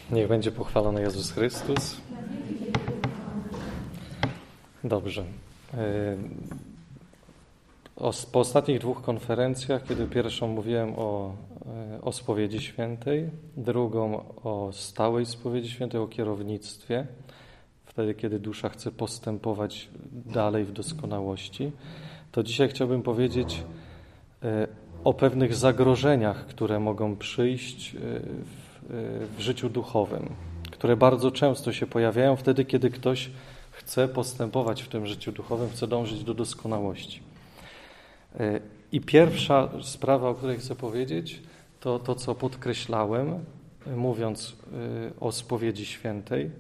Niech będzie pochwalony Jezus Chrystus. Dobrze. Po ostatnich dwóch konferencjach, kiedy pierwszą mówiłem o spowiedzi świętej, drugą o stałej spowiedzi świętej, o kierownictwie, wtedy, kiedy dusza chce postępować dalej w doskonałości, to dzisiaj chciałbym powiedzieć o pewnych zagrożeniach, które mogą przyjść w życiu duchowym, które bardzo często się pojawiają wtedy, kiedy ktoś chce postępować w tym życiu duchowym, chce dążyć do doskonałości. I pierwsza sprawa, o której chcę powiedzieć, to to, co podkreślałem, mówiąc o spowiedzi świętej,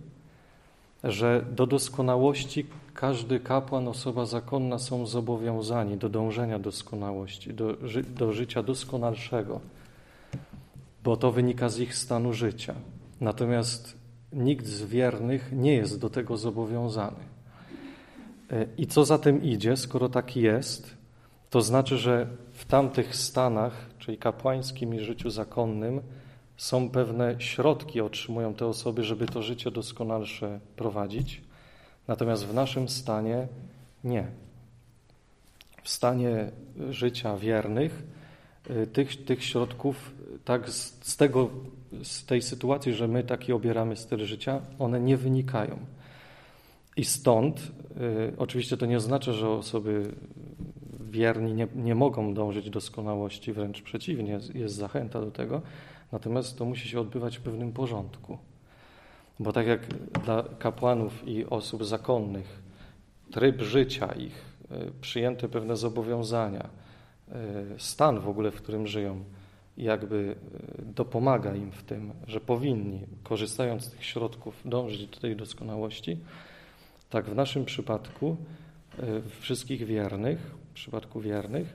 że do doskonałości każdy kapłan, osoba zakonna są zobowiązani do dążenia doskonałości, do życia doskonalszego, bo to wynika z ich stanu życia. Natomiast nikt z wiernych nie jest do tego zobowiązany. I co za tym idzie, skoro tak jest, to znaczy, że w tamtych stanach, czyli kapłańskim i życiu zakonnym, są pewne środki, otrzymują te osoby, żeby to życie doskonalsze prowadzić. Natomiast w naszym stanie nie. W stanie życia wiernych tych środków, tak z tej sytuacji, że my taki obieramy styl życia, one nie wynikają. I stąd, oczywiście to nie oznacza, że osoby wierni nie mogą dążyć do doskonałości, wręcz przeciwnie, jest zachęta do tego, natomiast to musi się odbywać w pewnym porządku. Bo tak jak dla kapłanów i osób zakonnych tryb życia ich, przyjęte pewne zobowiązania, stan w ogóle, w którym żyją, jakby dopomaga im w tym, że powinni, korzystając z tych środków, dążyć do tej doskonałości, tak w naszym przypadku, wszystkich wiernych, w przypadku wiernych,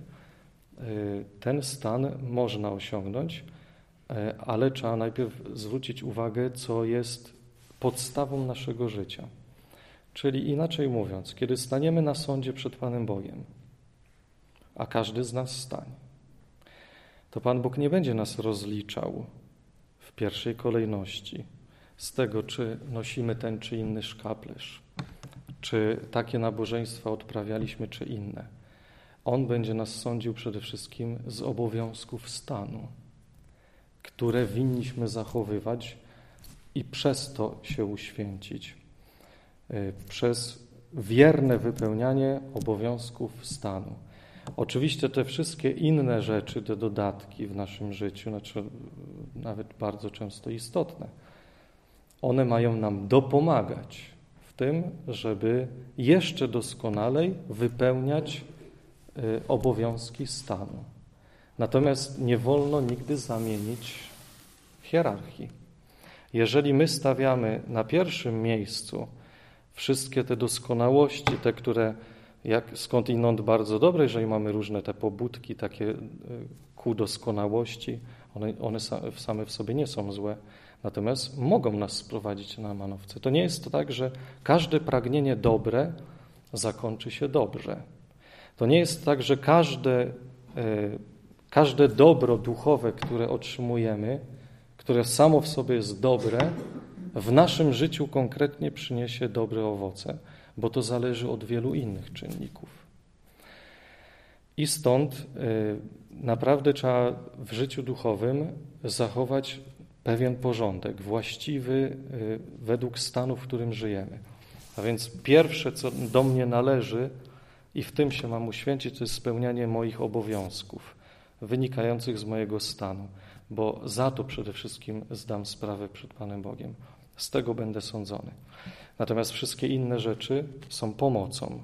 ten stan można osiągnąć, ale trzeba najpierw zwrócić uwagę, co jest podstawą naszego życia. Czyli inaczej mówiąc, kiedy staniemy na sądzie przed Panem Bogiem, a każdy z nas stanie, to Pan Bóg nie będzie nas rozliczał w pierwszej kolejności z tego, czy nosimy ten czy inny szkaplerz, czy takie nabożeństwa odprawialiśmy, czy inne. On będzie nas sądził przede wszystkim z obowiązków stanu, które winniśmy zachowywać i przez to się uświęcić. Przez wierne wypełnianie obowiązków stanu. Oczywiście te wszystkie inne rzeczy, te dodatki w naszym życiu, znaczy nawet bardzo często istotne, one mają nam dopomagać w tym, żeby jeszcze doskonalej wypełniać obowiązki stanu. Natomiast nie wolno nigdy zamienić hierarchii. Jeżeli my stawiamy na pierwszym miejscu wszystkie te doskonałości, te, które skądinąd bardzo dobre, jeżeli mamy różne te pobudki takie ku doskonałości, one same w sobie nie są złe, natomiast mogą nas sprowadzić na manowce. To nie jest to tak, że każde pragnienie dobre zakończy się dobrze. To nie jest tak, że każde dobro duchowe, które otrzymujemy, które samo w sobie jest dobre, w naszym życiu konkretnie przyniesie dobre owoce, bo to zależy od wielu innych czynników. I stąd naprawdę trzeba w życiu duchowym zachować pewien porządek, właściwy według stanu, w którym żyjemy. A więc pierwsze, co do mnie należy i w tym się mam uświęcić, to jest spełnianie moich obowiązków wynikających z mojego stanu, bo za to przede wszystkim zdam sprawę przed Panem Bogiem. Z tego będę sądzony. Natomiast wszystkie inne rzeczy są pomocą.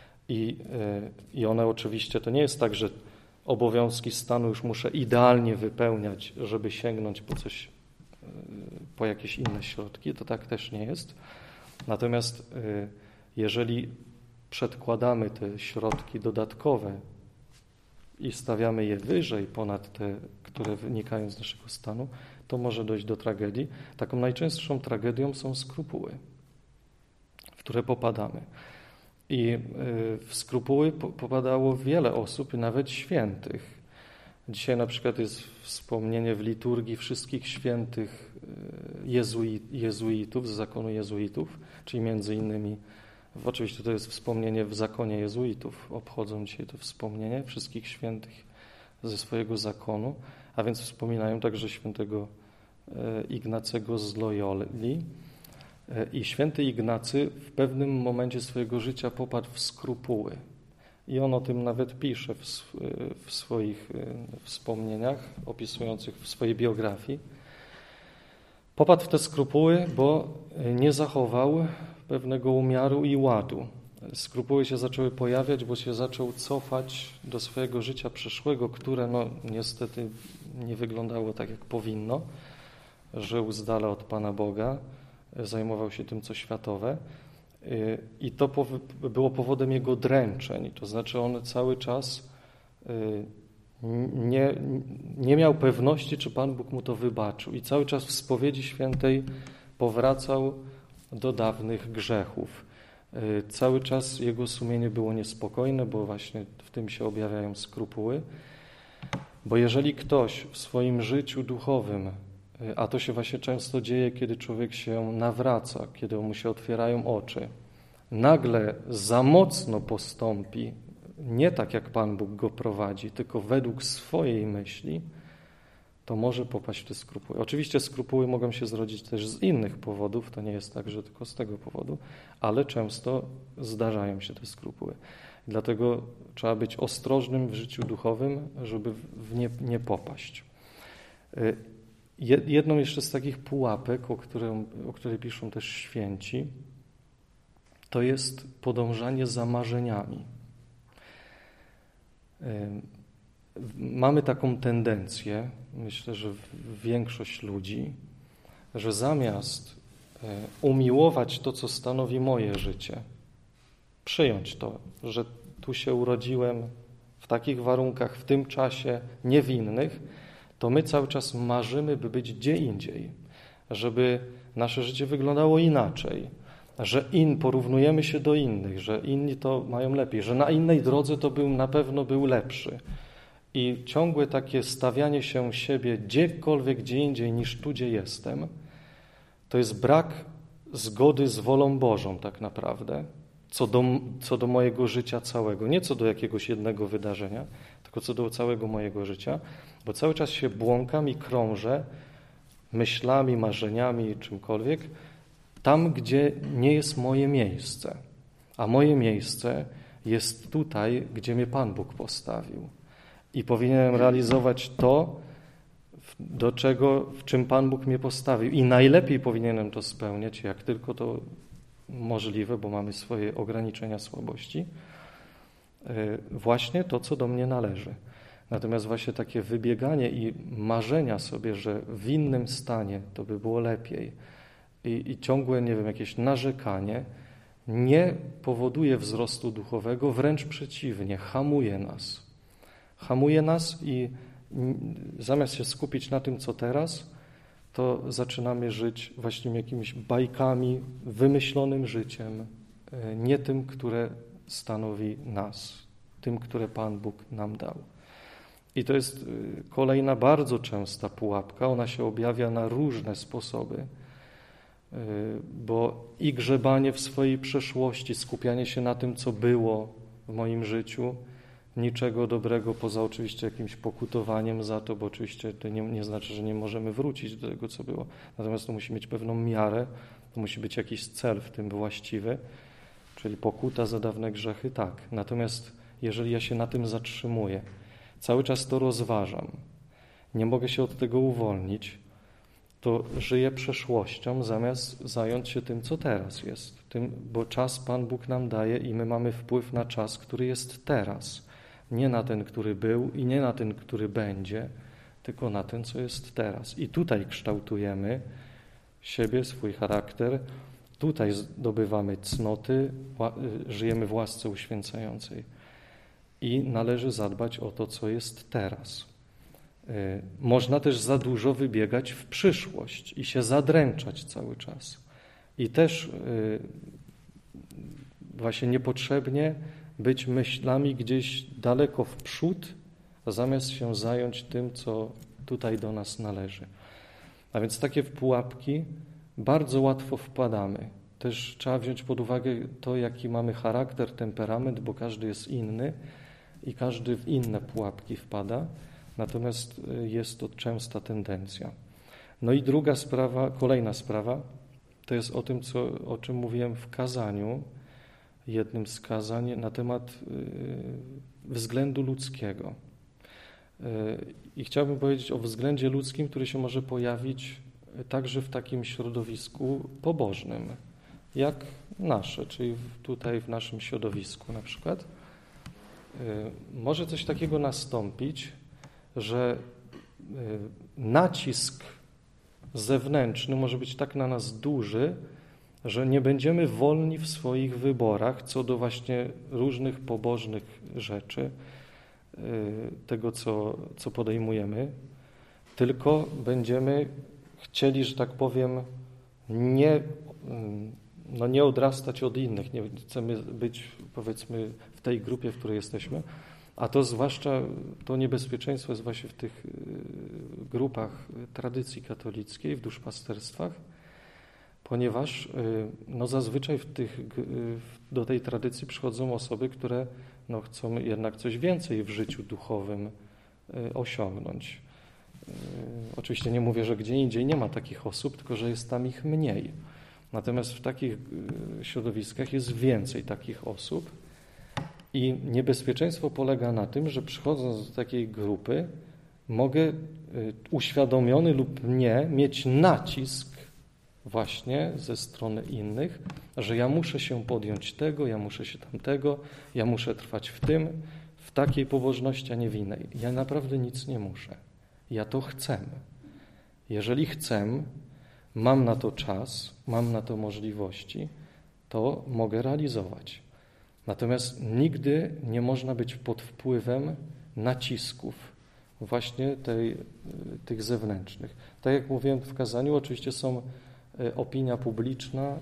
I one oczywiście, to nie jest tak, że obowiązki stanu już muszę idealnie wypełniać, żeby sięgnąć po coś, po jakieś inne środki. To tak też nie jest. Natomiast jeżeli przedkładamy te środki dodatkowe i stawiamy je wyżej ponad te, które wynikają z naszego stanu, to może dojść do tragedii. Taką najczęstszą tragedią są skrupuły, w które popadamy. I w skrupuły popadało wiele osób, nawet świętych. Dzisiaj na przykład jest wspomnienie w liturgii wszystkich świętych jezuitów, z zakonu jezuitów, czyli między innymi, oczywiście to jest wspomnienie w zakonie jezuitów, obchodzą dzisiaj to wspomnienie wszystkich świętych ze swojego zakonu, a więc wspominają także świętego Ignacego z Loyoli. I święty Ignacy w pewnym momencie swojego życia popadł w skrupuły. I on o tym nawet pisze w swoich wspomnieniach, opisujących w swojej biografii. Popadł w te skrupuły, bo nie zachował pewnego umiaru i ładu. Skrupuły się zaczęły pojawiać, bo się zaczął cofać do swojego życia przeszłego, które niestety nie wyglądało tak, jak powinno. Żył z dala od Pana Boga, zajmował się tym, co światowe. I to było powodem jego dręczeń. To znaczy on cały czas nie miał pewności, czy Pan Bóg mu to wybaczył. I cały czas w spowiedzi świętej powracał do dawnych grzechów. Cały czas jego sumienie było niespokojne, bo właśnie w tym się objawiają skrupuły. Bo jeżeli ktoś w swoim życiu duchowym, a to się właśnie często dzieje, kiedy człowiek się nawraca, kiedy mu się otwierają oczy, nagle za mocno postąpi, nie tak jak Pan Bóg go prowadzi, tylko według swojej myśli, to może popaść w te skrupuły. Oczywiście skrupuły mogą się zrodzić też z innych powodów, to nie jest tak, że tylko z tego powodu, ale często zdarzają się te skrupuły. Dlatego trzeba być ostrożnym w życiu duchowym, żeby w nie popaść. Jedną jeszcze z takich pułapek, o której piszą też święci, to jest podążanie za marzeniami. Mamy taką tendencję, myślę, że większość ludzi, że zamiast umiłować to, co stanowi moje życie, przyjąć to, że tu się urodziłem w takich warunkach, w tym czasie, nie w innych, to my cały czas marzymy, by być gdzie indziej, żeby nasze życie wyglądało inaczej, że porównujemy się do innych, że inni to mają lepiej, że na innej drodze to na pewno był lepszy. I ciągłe takie stawianie się siebie gdziekolwiek, gdzie indziej niż tu, gdzie jestem, to jest brak zgody z wolą Bożą tak naprawdę, co do mojego życia całego. Nie co do jakiegoś jednego wydarzenia, tylko co do całego mojego życia, bo cały czas się błąkam i krążę myślami, marzeniami, czymkolwiek, tam, gdzie nie jest moje miejsce. A moje miejsce jest tutaj, gdzie mnie Pan Bóg postawił. I powinienem realizować to, w czym Pan Bóg mnie postawił. I najlepiej powinienem to spełniać, jak tylko to możliwe, bo mamy swoje ograniczenia, słabości, właśnie to, co do mnie należy. Natomiast właśnie takie wybieganie i marzenia sobie, że w innym stanie to by było lepiej i ciągłe, jakieś narzekanie nie powoduje wzrostu duchowego, wręcz przeciwnie, hamuje nas. Hamuje nas i zamiast się skupić na tym, co teraz, to zaczynamy żyć właśnie jakimiś bajkami, wymyślonym życiem, nie tym, które stanowi nas, tym, które Pan Bóg nam dał. I to jest kolejna bardzo częsta pułapka, ona się objawia na różne sposoby, bo i grzebanie w swojej przeszłości, skupianie się na tym, co było w moim życiu, niczego dobrego poza oczywiście jakimś pokutowaniem za to, bo oczywiście to nie znaczy, że nie możemy wrócić do tego, co było. Natomiast to musi mieć pewną miarę, to musi być jakiś cel w tym właściwy, czyli pokuta za dawne grzechy, tak. Natomiast jeżeli ja się na tym zatrzymuję, cały czas to rozważam, nie mogę się od tego uwolnić, to żyję przeszłością, zamiast zająć się tym, co teraz jest. Bo czas Pan Bóg nam daje i my mamy wpływ na czas, który jest teraz. Nie na ten, który był i nie na ten, który będzie, tylko na ten, co jest teraz. I tutaj kształtujemy siebie, swój charakter, tutaj zdobywamy cnoty, żyjemy w łasce uświęcającej. I należy zadbać o to, co jest teraz. Można też za dużo wybiegać w przyszłość i się zadręczać cały czas. I też właśnie niepotrzebnie być myślami gdzieś daleko w przód, zamiast się zająć tym, co tutaj do nas należy. A więc takie pułapki bardzo łatwo wpadamy. Też trzeba wziąć pod uwagę to, jaki mamy charakter, temperament, bo każdy jest inny i każdy w inne pułapki wpada, natomiast jest to częsta tendencja. No i druga sprawa, kolejna sprawa, to jest o tym, o czym mówiłem w kazaniu, jednym z kazań na temat względu ludzkiego. I chciałbym powiedzieć o względzie ludzkim, który się może pojawić także w takim środowisku pobożnym, jak nasze, czyli tutaj w naszym środowisku na przykład. Może coś takiego nastąpić, że nacisk zewnętrzny może być tak na nas duży, że nie będziemy wolni w swoich wyborach co do właśnie różnych pobożnych rzeczy, tego, co podejmujemy, tylko będziemy chcieli, że tak powiem, nie odrastać od innych, nie chcemy być, powiedzmy, w tej grupie, w której jesteśmy, a to zwłaszcza to niebezpieczeństwo jest właśnie w tych grupach tradycji katolickiej, w duszpasterstwach, ponieważ zazwyczaj do tej tradycji przychodzą osoby, które chcą jednak coś więcej w życiu duchowym osiągnąć. Oczywiście nie mówię, że gdzie indziej nie ma takich osób, tylko że jest tam ich mniej. Natomiast w takich środowiskach jest więcej takich osób i niebezpieczeństwo polega na tym, że przychodząc do takiej grupy mogę uświadomiony lub nie mieć nacisk właśnie ze strony innych, że ja muszę się podjąć tego, ja muszę się tamtego, ja muszę trwać w takiej pobożności, a nie w innej. Ja naprawdę nic nie muszę. Ja to chcę. Jeżeli chcę, mam na to czas, mam na to możliwości, to mogę realizować. Natomiast nigdy nie można być pod wpływem nacisków właśnie tych zewnętrznych. Tak jak mówiłem w kazaniu, oczywiście opinia publiczna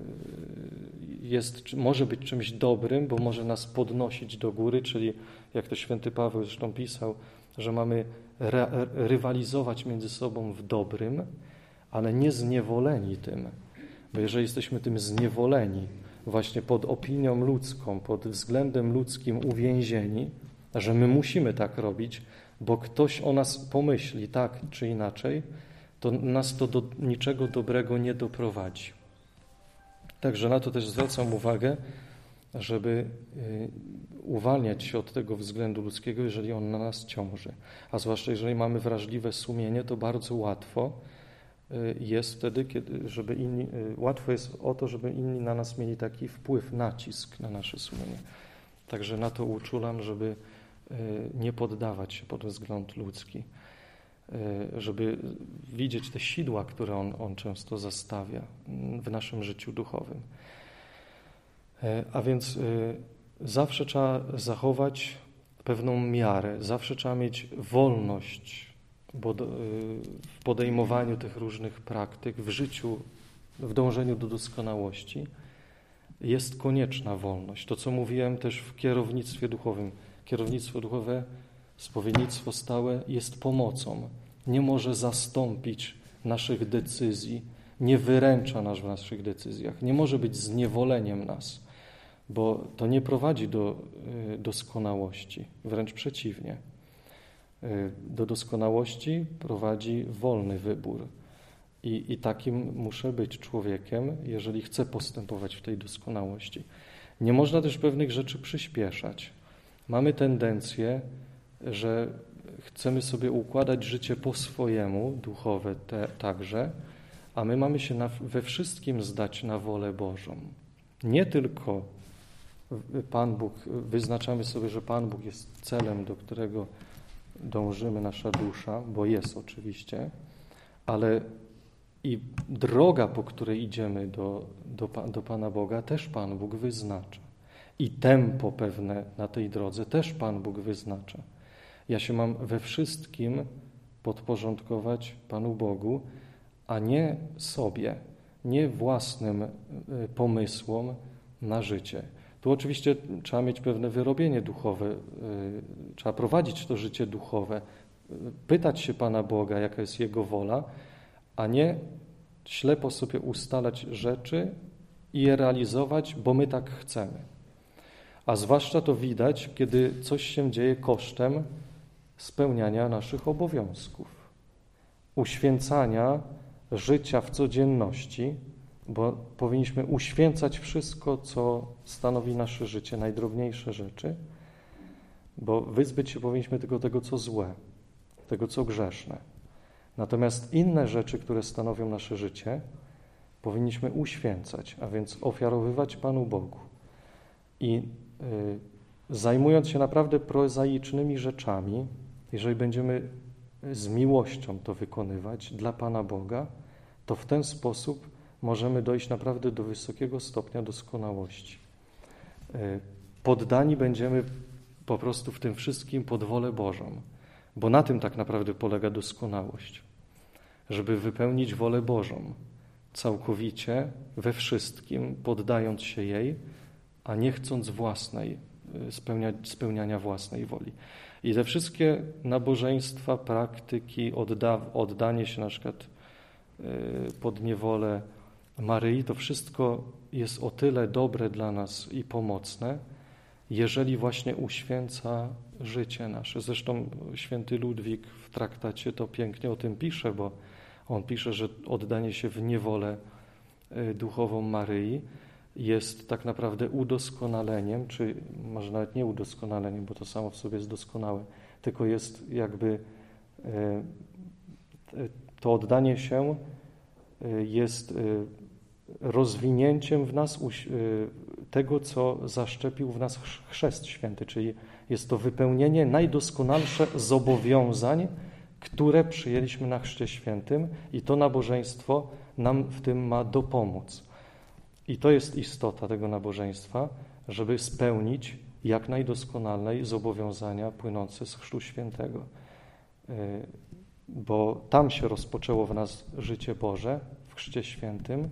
może być czymś dobrym, bo może nas podnosić do góry, czyli jak to święty Paweł zresztą pisał, że mamy rywalizować między sobą w dobrym, ale nie zniewoleni tym. Bo jeżeli jesteśmy tym zniewoleni, właśnie pod opinią ludzką, pod względem ludzkim uwięzieni, że my musimy tak robić, bo ktoś o nas pomyśli tak czy inaczej, to nas to do niczego dobrego nie doprowadzi. Także na to też zwracam uwagę, żeby uwalniać się od tego względu ludzkiego, jeżeli on na nas ciąży. A zwłaszcza jeżeli mamy wrażliwe sumienie, to bardzo łatwo jest wtedy, łatwo jest o to, żeby inni na nas mieli taki wpływ, nacisk na nasze sumienie. Także na to uczulam, żeby nie poddawać się pod wzgląd ludzki, żeby widzieć te sidła, które on często zastawia w naszym życiu duchowym. A więc zawsze trzeba zachować pewną miarę, zawsze trzeba mieć wolność w podejmowaniu tych różnych praktyk, w życiu, w dążeniu do doskonałości. Jest konieczna wolność. To, co mówiłem też w kierownictwie duchowym. Kierownictwo duchowe, spowiednictwo stałe jest pomocą. Nie może zastąpić naszych decyzji, nie wyręcza nas w naszych decyzjach, nie może być zniewoleniem nas, bo to nie prowadzi do doskonałości, wręcz przeciwnie. Do doskonałości prowadzi wolny wybór. I takim muszę być człowiekiem, jeżeli chcę postępować w tej doskonałości. Nie można też pewnych rzeczy przyspieszać. Mamy tendencję, że chcemy sobie układać życie po swojemu, duchowe także, a my mamy się we wszystkim zdać na wolę Bożą. Nie tylko Pan Bóg, wyznaczamy sobie, że Pan Bóg jest celem, do którego dążymy, nasza dusza, bo jest oczywiście, ale i droga, po której idziemy do Pana Boga, też Pan Bóg wyznacza. I tempo pewne na tej drodze też Pan Bóg wyznacza. Ja się mam we wszystkim podporządkować Panu Bogu, a nie sobie, nie własnym pomysłom na życie. Tu oczywiście trzeba mieć pewne wyrobienie duchowe, trzeba prowadzić to życie duchowe, pytać się Pana Boga, jaka jest Jego wola, a nie ślepo sobie ustalać rzeczy i je realizować, bo my tak chcemy. A zwłaszcza to widać, kiedy coś się dzieje kosztem spełniania naszych obowiązków, uświęcania życia w codzienności, bo powinniśmy uświęcać wszystko, co stanowi nasze życie, najdrobniejsze rzeczy, bo wyzbyć się powinniśmy tylko tego, co złe, tego, co grzeszne. Natomiast inne rzeczy, które stanowią nasze życie, powinniśmy uświęcać, a więc ofiarowywać Panu Bogu. I zajmując się naprawdę prozaicznymi rzeczami, jeżeli będziemy z miłością to wykonywać dla Pana Boga, to w ten sposób możemy dojść naprawdę do wysokiego stopnia doskonałości. Poddani będziemy po prostu w tym wszystkim pod wolę Bożą, bo na tym tak naprawdę polega doskonałość. Żeby wypełnić wolę Bożą całkowicie, we wszystkim, poddając się jej, a nie chcąc spełniania własnej woli. I te wszystkie nabożeństwa, praktyki, oddanie się na przykład pod niewolę Maryi, to wszystko jest o tyle dobre dla nas i pomocne, jeżeli właśnie uświęca życie nasze. Zresztą święty Ludwik w traktacie to pięknie o tym pisze, bo on pisze, że oddanie się w niewolę duchową Maryi jest tak naprawdę udoskonaleniem, czy może nawet nie udoskonaleniem, bo to samo w sobie jest doskonałe, tylko jest jakby to oddanie się jest rozwinięciem w nas tego, co zaszczepił w nas Chrzest Święty, czyli jest to wypełnienie najdoskonalsze zobowiązań, które przyjęliśmy na Chrzcie Świętym i to nabożeństwo nam w tym ma dopomóc. I to jest istota tego nabożeństwa, żeby spełnić jak najdoskonalej zobowiązania płynące z Chrztu Świętego. Bo tam się rozpoczęło w nas życie Boże, w Chrzcie Świętym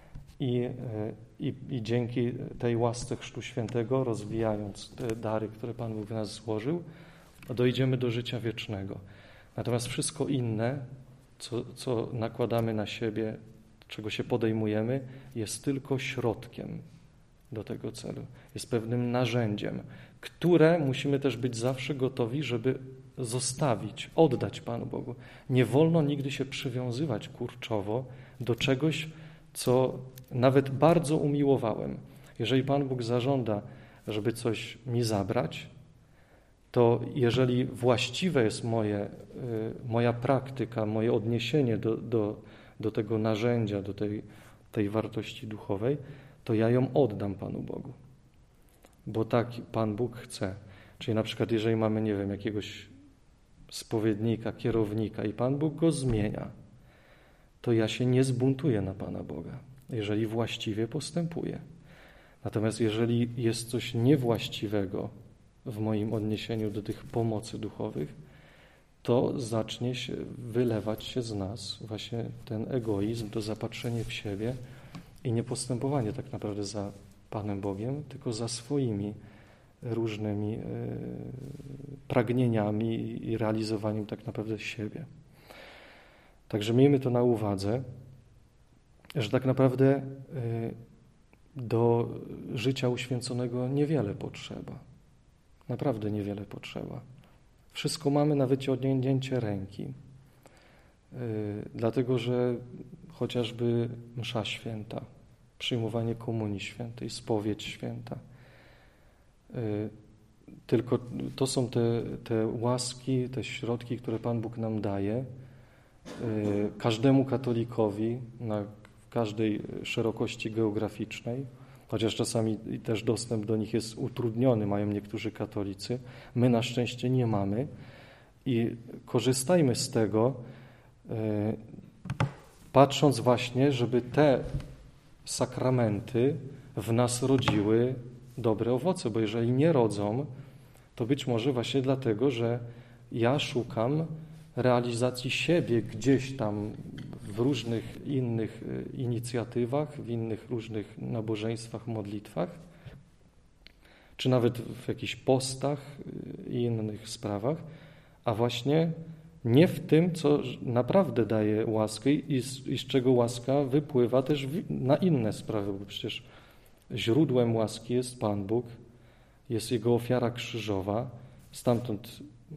i dzięki tej łasce Chrztu Świętego, rozwijając te dary, które Pan Bóg w nas złożył, dojdziemy do życia wiecznego. Natomiast wszystko inne, co nakładamy na siebie, czego się podejmujemy, jest tylko środkiem do tego celu. Jest pewnym narzędziem, które musimy też być zawsze gotowi, żeby zostawić, oddać Panu Bogu. Nie wolno nigdy się przywiązywać kurczowo do czegoś, co nawet bardzo umiłowałem. Jeżeli Pan Bóg zażąda, żeby coś mi zabrać, to jeżeli właściwe jest moja praktyka, moje odniesienie do tego narzędzia, do tej wartości duchowej, to ja ją oddam Panu Bogu. Bo tak Pan Bóg chce. Czyli na przykład jeżeli mamy, nie wiem, jakiegoś spowiednika, kierownika i Pan Bóg go zmienia, to ja się nie zbuntuję na Pana Boga, jeżeli właściwie postępuję. Natomiast jeżeli jest coś niewłaściwego w moim odniesieniu do tych pomocy duchowych, to zacznie się wylewać się z nas właśnie ten egoizm, to zapatrzenie w siebie i nie postępowanie tak naprawdę za Panem Bogiem, tylko za swoimi różnymi pragnieniami i realizowaniem tak naprawdę siebie. Także miejmy to na uwadze, że tak naprawdę do życia uświęconego niewiele potrzeba. Naprawdę niewiele potrzeba. Wszystko mamy na wyciągnięcie ręki. Dlatego, że chociażby msza święta, przyjmowanie komunii świętej, spowiedź święta. Tylko to są te łaski, te środki, które Pan Bóg nam daje. Każdemu katolikowi na każdej szerokości geograficznej, chociaż czasami też dostęp do nich jest utrudniony, mają niektórzy katolicy. My na szczęście nie mamy i korzystajmy z tego, patrząc właśnie, żeby te sakramenty w nas rodziły dobre owoce, bo jeżeli nie rodzą, to być może właśnie dlatego, że ja szukam realizacji siebie gdzieś tam w różnych innych inicjatywach, w innych różnych nabożeństwach, modlitwach czy nawet w jakichś postach i innych sprawach, a właśnie nie w tym, co naprawdę daje łaskę i z czego łaska wypływa też na inne sprawy, bo przecież źródłem łaski jest Pan Bóg, jest Jego ofiara krzyżowa, stamtąd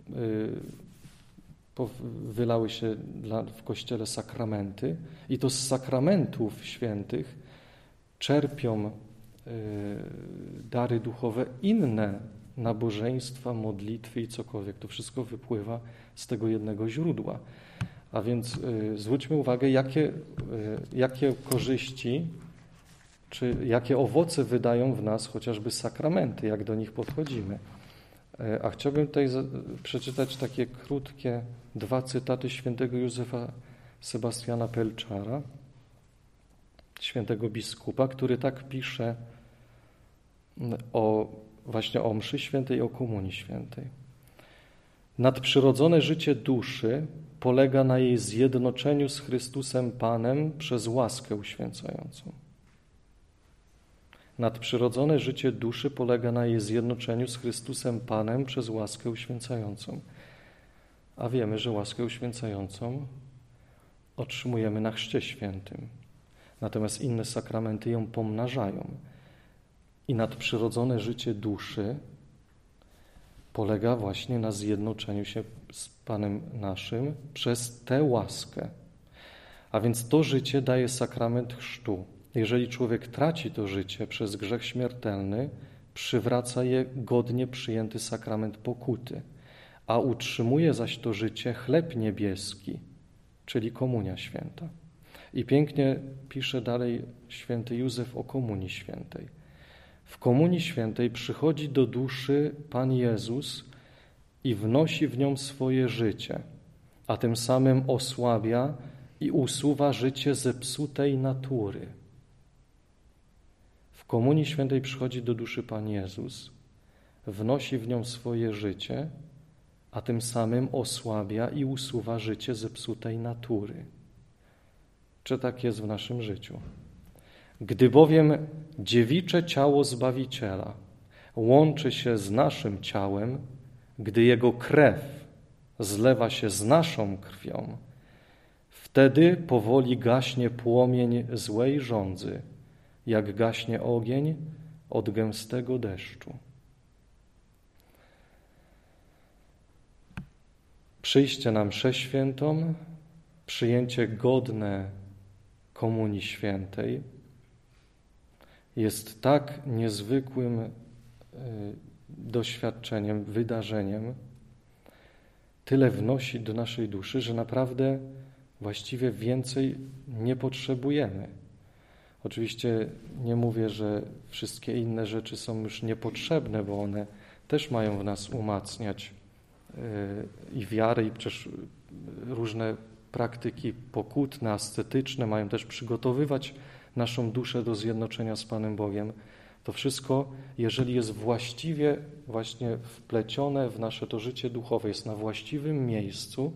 wylały się w Kościele sakramenty i to z sakramentów świętych czerpią dary duchowe inne nabożeństwa, modlitwy i cokolwiek. To wszystko wypływa z tego jednego źródła. A więc zwróćmy uwagę, jakie korzyści czy jakie owoce wydają w nas chociażby sakramenty, jak do nich podchodzimy. A chciałbym tutaj przeczytać takie krótkie 2 cytaty świętego Józefa Sebastiana Pelczara, świętego biskupa, który tak pisze właśnie o mszy świętej i o komunii świętej. Nadprzyrodzone życie duszy polega na jej zjednoczeniu z Chrystusem Panem przez łaskę uświęcającą. Nadprzyrodzone życie duszy polega na jej zjednoczeniu z Chrystusem Panem przez łaskę uświęcającą. A wiemy, że łaskę uświęcającą otrzymujemy na Chrzcie Świętym. Natomiast inne sakramenty ją pomnażają. I nadprzyrodzone życie duszy polega właśnie na zjednoczeniu się z Panem naszym przez tę łaskę. A więc to życie daje sakrament chrztu. Jeżeli człowiek traci to życie przez grzech śmiertelny, przywraca je godnie przyjęty sakrament pokuty, a utrzymuje zaś to życie chleb niebieski, czyli komunia święta. I pięknie pisze dalej święty Józef o komunii świętej. W komunii świętej przychodzi do duszy Pan Jezus i wnosi w nią swoje życie, a tym samym osłabia i usuwa życie zepsutej natury. W komunii świętej przychodzi do duszy Pan Jezus, wnosi w nią swoje życie, a tym samym osłabia i usuwa życie zepsutej natury. Czy tak jest w naszym życiu? Gdy bowiem dziewicze ciało Zbawiciela łączy się z naszym ciałem, gdy Jego krew zlewa się z naszą krwią, wtedy powoli gaśnie płomień złej żądzy, jak gaśnie ogień od gęstego deszczu. Przyjście na mszę świętą, przyjęcie godne komunii świętej jest tak niezwykłym doświadczeniem, wydarzeniem, tyle wnosi do naszej duszy, że naprawdę właściwie więcej nie potrzebujemy. Oczywiście nie mówię, że wszystkie inne rzeczy są już niepotrzebne, bo one też mają w nas umacniać i wiarę, i przecież różne praktyki pokutne, ascetyczne mają też przygotowywać naszą duszę do zjednoczenia z Panem Bogiem. To wszystko, jeżeli jest właściwie właśnie wplecione w nasze to życie duchowe, jest na właściwym miejscu,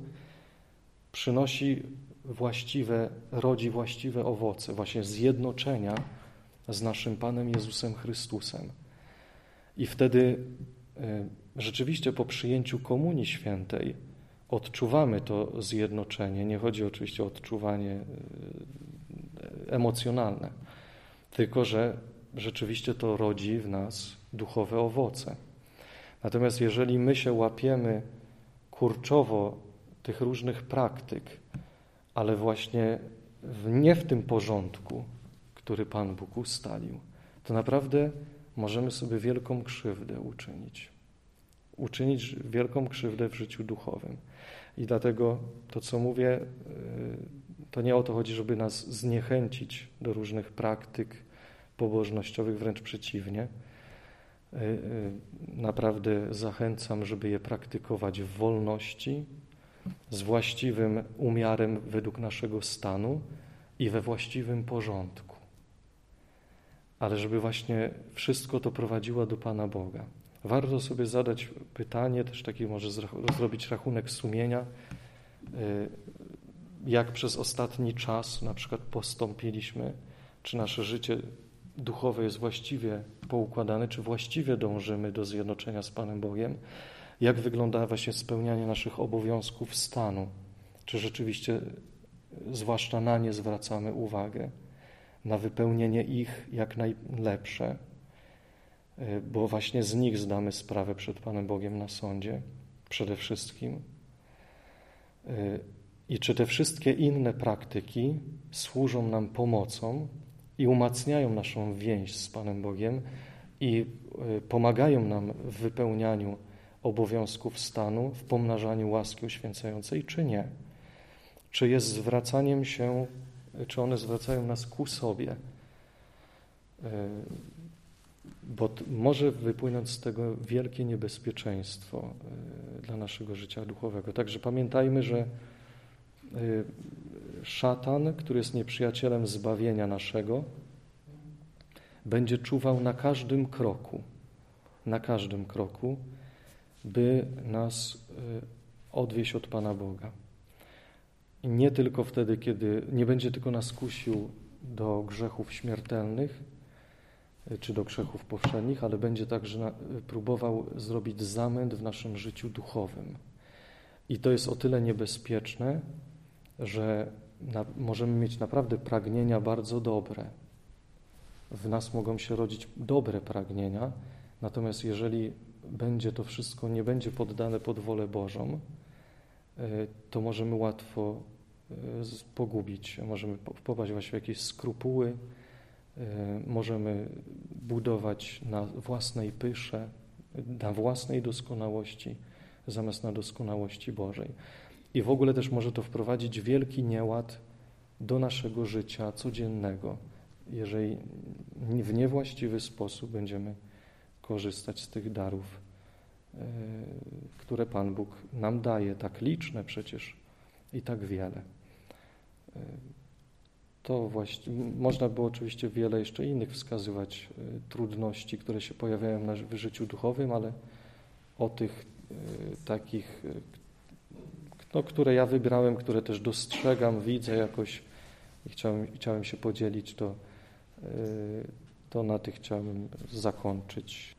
rodzi właściwe owoce, właśnie zjednoczenia z naszym Panem Jezusem Chrystusem. I wtedy rzeczywiście po przyjęciu komunii świętej odczuwamy to zjednoczenie. Nie chodzi oczywiście o odczuwanie emocjonalne, tylko że rzeczywiście to rodzi w nas duchowe owoce. Natomiast jeżeli my się łapiemy kurczowo tych różnych praktyk, ale właśnie nie w tym porządku, który Pan Bóg ustalił, to naprawdę możemy sobie wielką krzywdę uczynić. Uczynić wielką krzywdę w życiu duchowym. I dlatego to, co mówię, to nie o to chodzi, żeby nas zniechęcić do różnych praktyk pobożnościowych, wręcz przeciwnie. Naprawdę zachęcam, żeby je praktykować w wolności, z właściwym umiarem według naszego stanu i we właściwym porządku. Ale żeby właśnie wszystko to prowadziło do Pana Boga. Warto sobie zadać pytanie, też taki może zrobić rachunek sumienia, jak przez ostatni czas na przykład postąpiliśmy, czy nasze życie duchowe jest właściwie poukładane, czy właściwie dążymy do zjednoczenia z Panem Bogiem, jak wygląda właśnie spełnianie naszych obowiązków stanu, czy rzeczywiście zwłaszcza na nie zwracamy uwagę, na wypełnienie ich jak najlepsze, bo właśnie z nich zdamy sprawę przed Panem Bogiem na sądzie przede wszystkim. I czy te wszystkie inne praktyki służą nam pomocą i umacniają naszą więź z Panem Bogiem i pomagają nam w wypełnianiu obowiązków stanu, w pomnażaniu łaski uświęcającej, czy nie? Czy jest zwracaniem się, czy one zwracają nas ku sobie? Bo może wypłynąć z tego wielkie niebezpieczeństwo dla naszego życia duchowego. Także pamiętajmy, że szatan, który jest nieprzyjacielem zbawienia naszego, będzie czuwał na każdym kroku, by nas odwieść od Pana Boga. I nie tylko wtedy, kiedy nie będzie tylko nas kusił do grzechów śmiertelnych, czy do grzechów powszednich, ale będzie także próbował zrobić zamęt w naszym życiu duchowym. I to jest o tyle niebezpieczne, że możemy mieć naprawdę pragnienia bardzo dobre. W nas mogą się rodzić dobre pragnienia, natomiast jeżeli to wszystko nie będzie poddane pod wolę Bożą, to możemy łatwo pogubić się, możemy wpaść właśnie w jakieś skrupuły, możemy budować na własnej pysze, na własnej doskonałości, zamiast na doskonałości Bożej. I w ogóle też może to wprowadzić wielki nieład do naszego życia codziennego, jeżeli w niewłaściwy sposób będziemy korzystać z tych darów, które Pan Bóg nam daje, tak liczne przecież i tak wiele. To można było oczywiście wiele jeszcze innych wskazywać trudności, które się pojawiają w życiu duchowym, ale o tych takich, które ja wybrałem, które też dostrzegam, widzę jakoś i chciałem się podzielić, to na tych chciałbym zakończyć.